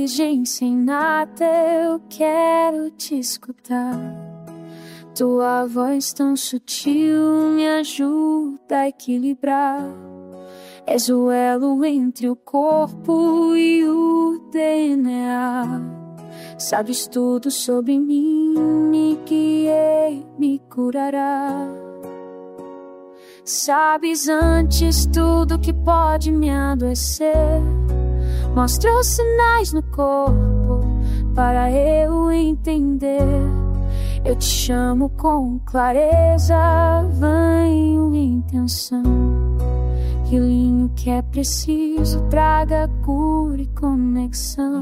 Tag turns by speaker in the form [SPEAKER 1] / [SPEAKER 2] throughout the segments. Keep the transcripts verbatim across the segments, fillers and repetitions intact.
[SPEAKER 1] inteligência inata, eu quero te escutar. Tua voz tão sutil me ajuda a equilibrar. És o elo entre o corpo e o D N A. Sabes tudo sobre mim, me guiei, me curará. Sabes antes tudo que pode me adoecer. Mostra os sinais no corpo para eu entender. Eu te chamo com clareza, venho em intenção. Healing que é preciso, traga cura e conexão.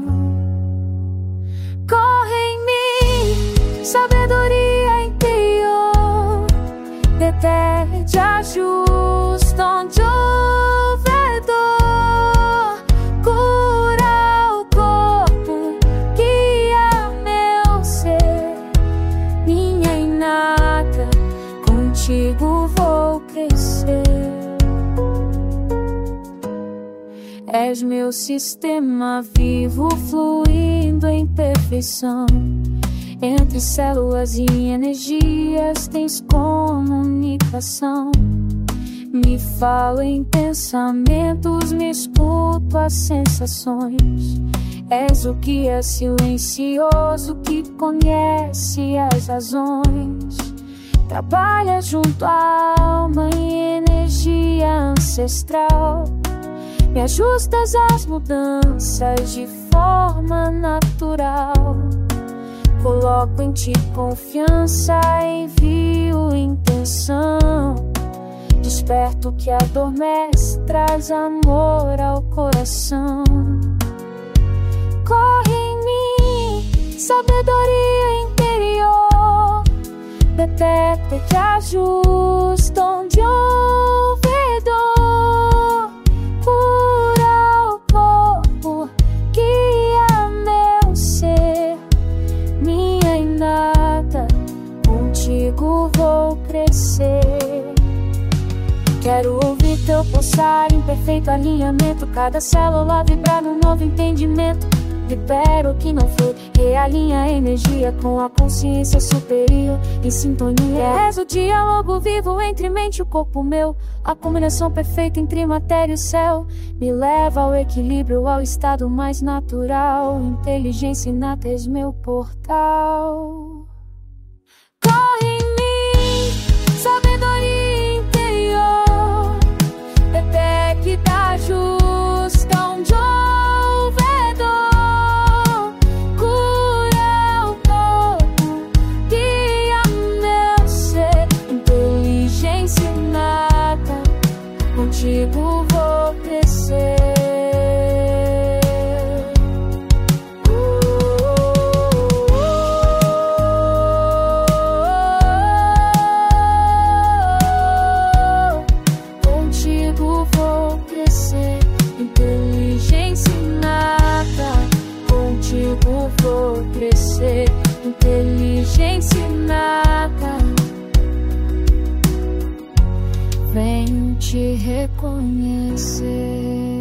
[SPEAKER 1] Corre em mim, sabedoria interior. Detete, ajusta onde houver dor. Cura o corpo, guia meu ser. Minha inata, contigo vou crescer. És meu sistema vivo, fluindo em perfeição. Entre células e energias tens comunicação. Me falo em pensamentos, me escuto as sensações. És o guia silencioso que conhece as razões. Trabalha junto à alma e energia ancestral. Me ajustas às mudanças de forma natural. Coloco em ti confiança, envio intenção. Desperto o que adormece, traz amor ao coração. Corre em mim, sabedoria interior. Detecta e te ajusta onde houver dor. Cura o corpo, guia meu ser. Minha inata, contigo vou crescer. Quero ouvir teu pulsar em perfeito alinhamento. Cada célula vibrar num novo entendimento. Libero o que não foi, realinha a energia com a consciência superior em sintonia. És o diálogo vivo entre mente e o corpo meu. A combinação perfeita entre matéria e o céu. Me leva ao equilíbrio, ao estado mais natural. Inteligência inata, és meu portal. Corre em mim, sabedoria interior. Detecta, ajusta onde houver dor. Cura o corpo, guia meu ser. Inteligência inata, contigo vou crescer. Vou crescer, inteligência inata. Venho te reconhecer.